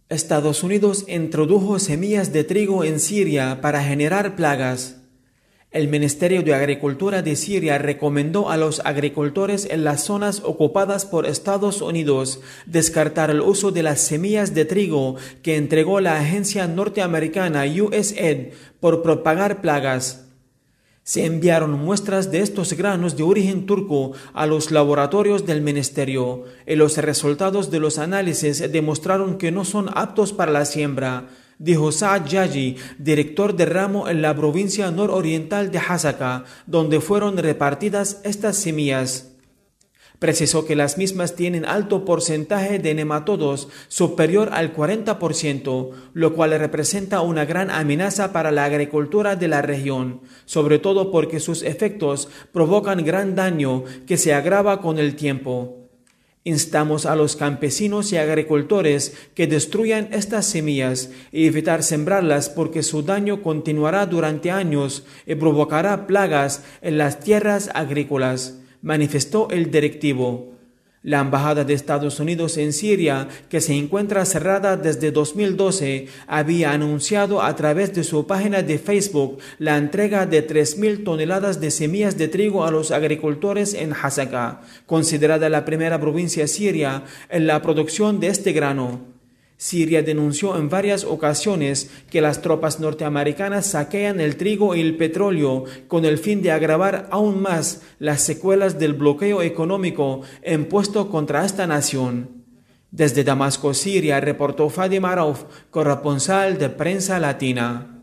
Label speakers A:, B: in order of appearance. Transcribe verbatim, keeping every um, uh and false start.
A: Estados Unidos introdujo semillas de trigo en Siria para generar plagas. El Ministerio de Agricultura de Siria recomendó a los agricultores en las zonas ocupadas por Estados Unidos descartar el uso de las semillas de trigo que entregó la agencia norteamericana U S A I D por propagar plagas. Se enviaron muestras de estos granos de origen turco a los laboratorios del ministerio y los resultados de los análisis demostraron que no son aptos para la siembra, dijo Saad Yaji, director de ramo en la provincia nororiental de Hasaka, donde fueron repartidas estas semillas. Precisó que las mismas tienen alto porcentaje de nematodos, superior al cuarenta por ciento, lo cual representa una gran amenaza para la agricultura de la región, sobre todo porque sus efectos provocan gran daño que se agrava con el tiempo. Instamos a los campesinos y agricultores que destruyan estas semillas y evitar sembrarlas porque su daño continuará durante años y provocará plagas en las tierras agrícolas, manifestó el directivo. La Embajada de Estados Unidos en Siria, que se encuentra cerrada desde dos mil doce, había anunciado a través de su página de Facebook la entrega de tres mil toneladas de semillas de trigo a los agricultores en Hasaka, considerada la primera provincia siria en la producción de este grano. Siria denunció en varias ocasiones que las tropas norteamericanas saquean el trigo y el petróleo con el fin de agravar aún más las secuelas del bloqueo económico impuesto contra esta nación. Desde Damasco, Siria, reportó Fadi Maruf, corresponsal de Prensa Latina.